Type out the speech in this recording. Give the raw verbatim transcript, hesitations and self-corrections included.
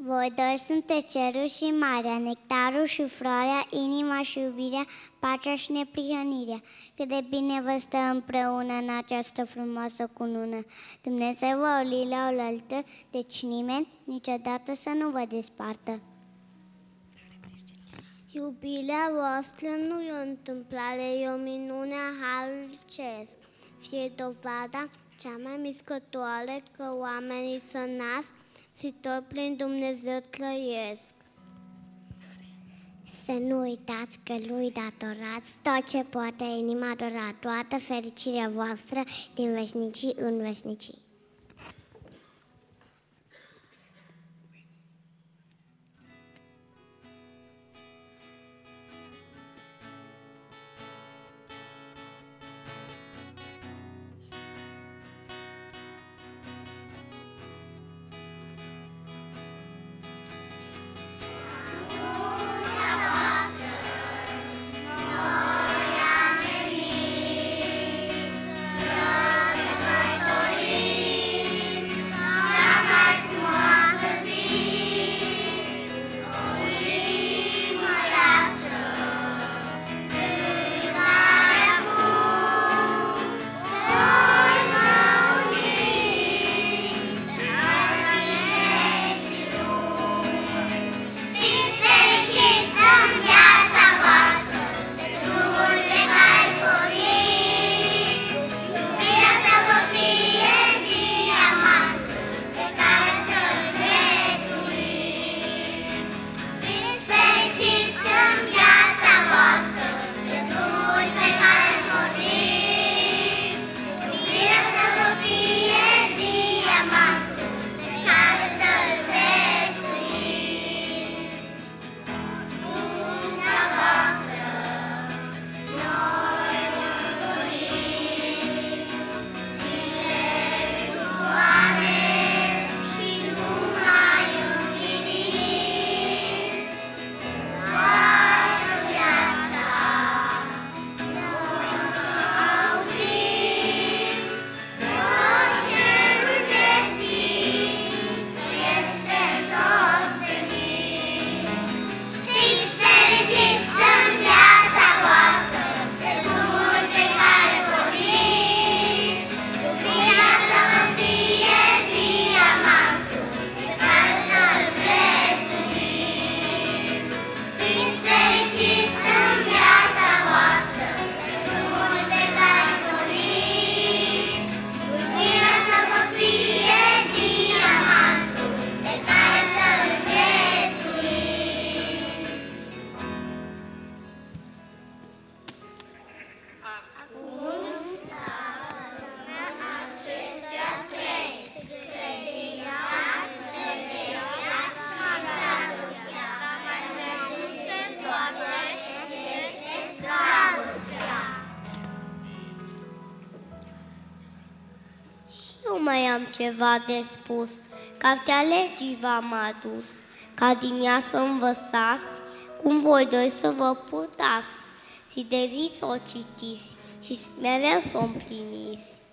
Voi doi sunteți cerul și marea, nectarul și floarea, inima și iubirea, pacea și neprihănirea. Cât de bine vă stă împreună în această frumoasă cunună. Dumnezeu vă uli la oaltă, deci nimeni niciodată să nu vă despartă. Iubirea voastră nu e o întâmplare, e o minune a Harului Ceresc. Fie dovada cea mai mișcătoare că oamenii se nasc și tot prin Dumnezeu trăiesc. Să nu uitați că lui datorați tot ce poate inima adora, toată fericirea voastră din veșnicii în veșnicii. Nu mai am ceva de spus, cartea legii v-am adus, ca din ea să învățați cum voi doi să vă purtați, și de zi să o citiți și mereu să o împliniți.